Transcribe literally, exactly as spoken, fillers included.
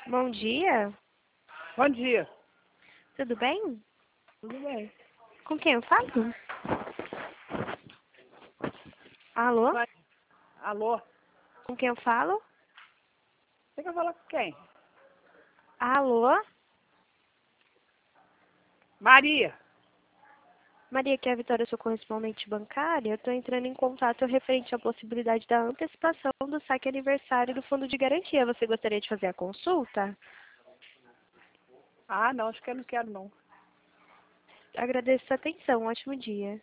Bom dia, Bom dia. tudo bem? Tudo bem. Com quem eu falo? Alô? Vai. Alô? Com quem eu falo? Você quer falar com quem? Alô? Maria. Maria, que é a Vitória, sua correspondente bancária. Eu estou entrando em contato referente à possibilidade da antecipação do saque aniversário do Fundo de Garantia. Você gostaria de fazer a consulta? Ah, não, acho que eu não quero não. Agradeço sua atenção. Um ótimo dia.